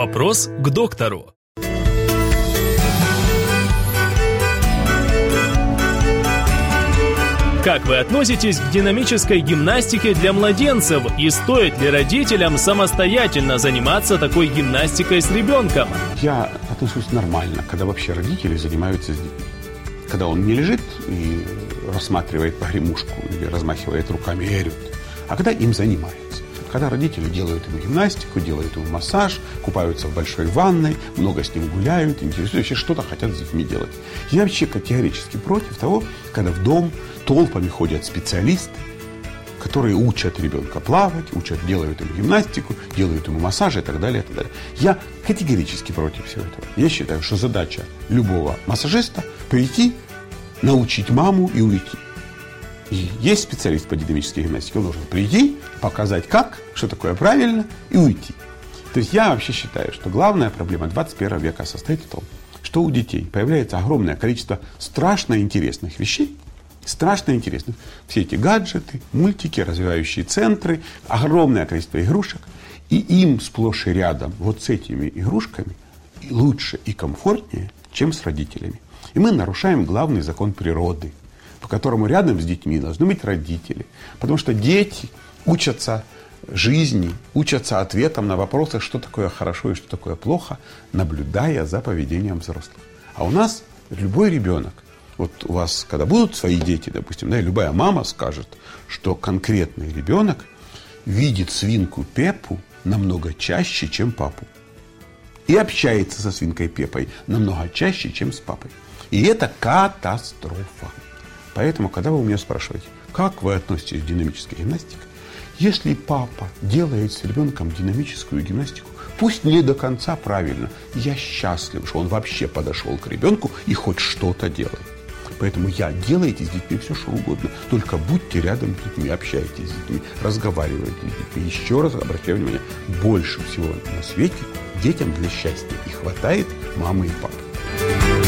Вопрос к доктору. Как вы относитесь к динамической гимнастике для младенцев и стоит ли родителям самостоятельно заниматься такой гимнастикой с ребенком? Я отношусь нормально, когда вообще родители занимаются с детьми. Когда он не лежит и рассматривает погремушку или размахивает руками и орет, а когда им занимаются. Когда родители делают ему гимнастику, делают ему массаж, купаются в большой ванной, много с ним гуляют, интересуются, вообще что-то хотят с детьми делать. Я вообще категорически против того, когда в дом толпами ходят специалисты, которые учат ребенка плавать, делают ему гимнастику, делают ему массаж и так далее, и так далее. Я категорически против всего этого. Я считаю, что задача любого массажиста прийти, научить маму и уйти. И есть специалист по динамической гимнастике, он должен прийти, показать как, что такое правильно, и уйти. То есть я вообще считаю, что главная проблема 21 века состоит в том, что у детей появляется огромное количество страшно интересных вещей, страшно интересных. Все эти гаджеты, мультики, развивающие центры, огромное количество игрушек. И им сплошь и рядом вот с этими игрушками лучше и комфортнее, чем с родителями. И мы нарушаем главный закон природы, по которому рядом с детьми должны быть родители. Потому что дети учатся жизни, учатся ответам на вопросы, что такое хорошо и что такое плохо, наблюдая за поведением взрослых. А у нас любой ребенок, вот у вас, когда будут свои дети, допустим, да, любая мама скажет, что конкретный ребенок видит свинку Пеппу намного чаще, чем папу. И общается со свинкой Пеппой намного чаще, чем с папой. И это катастрофа. Поэтому, когда вы у меня спрашиваете, как вы относитесь к динамической гимнастике, если папа делает с ребенком динамическую гимнастику, пусть не до конца правильно, я счастлив, что он вообще подошел к ребенку и хоть что-то делает. Поэтому делайте с детьми все, что угодно. Только будьте рядом с детьми, общайтесь с детьми, разговаривайте с детьми. Еще раз обращаю внимание, больше всего на свете детям для счастья и хватает мамы и папы.